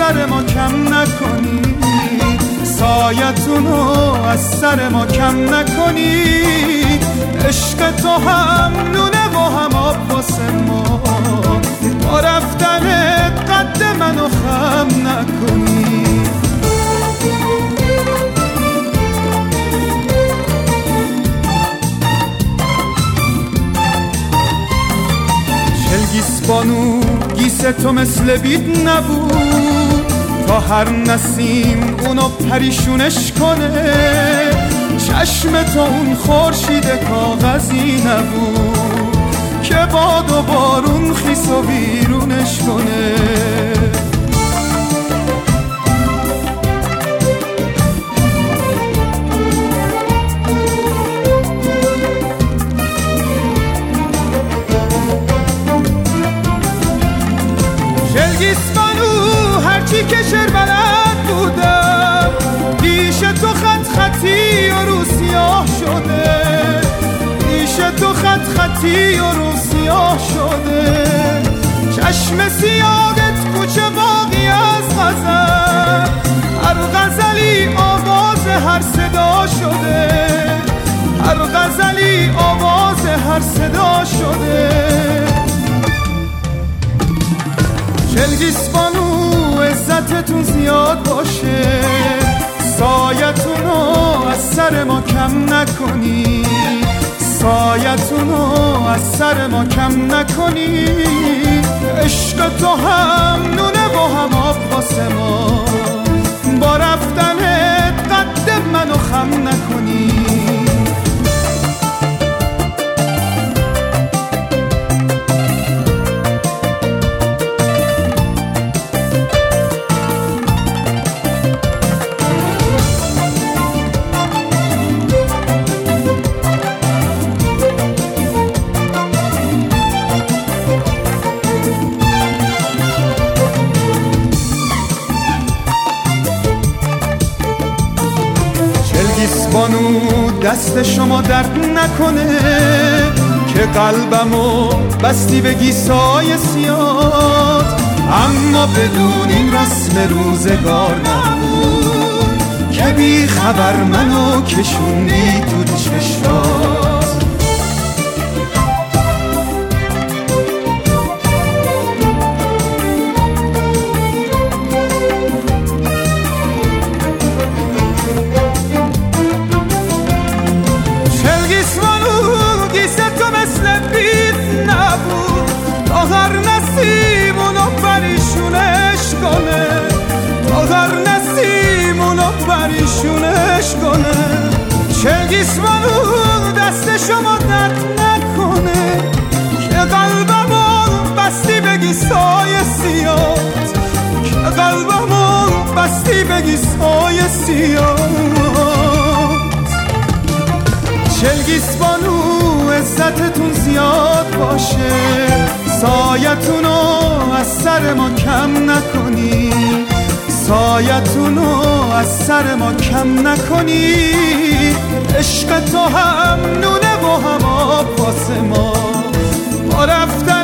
سر ما کم نکنی، سایتونو از سر ما کم نکنی. عشق تو هم نونه و هم آب واسه ما، با رفتنت قد منو خم نکنی. چلگیس بانو گیس تو مثل بید نبود، تا هر نسیم اونو پریشونش کنه. چشم تو اون خورشید کاغذی نبود که باد و بارون خیس و بیرونش کنه. چلگیس بانو هرچی که شعر بلد بودم، پیش تو خط خطی و رو سیاه شده. پیش تو خط خطی و رو سیاه شده. چشم سیاهت کوچه باقی از غزل، هر غزلی آواز هر صدا شده. هر غزلی آواز هر صدا شده. چلگیس بانو عزتتون زیاد باشه، سایتونو از سر ما کم نکنی، سایتونو از سر ما کم نکنی. عشق تو هم نونه و هم آب واسه ما، با رفتنت قد منو خم نکنی. بانو دست شما درد نکنه که قلبمو بستی به گیسای سیاد. اما بدون این رسم روزگار نبود که بی خبر منو کشوندی تو چشمات. هر نسیم اونو پریشونش کنه، هر نسیم اونو پریشونش کنه. چلگیس بانو دست شما درد نکنه که قلبمو بستی به گیسای سیاد، که قلبمو بستی به گیسای سیاد. چلگیس بانو عزتتون زیاد باشه، سایتونو از سر ما کم نکنی، سایتونو از سر ما کم نکنی. عشق تو هم نونه و هم آب واسه ما، با رفتن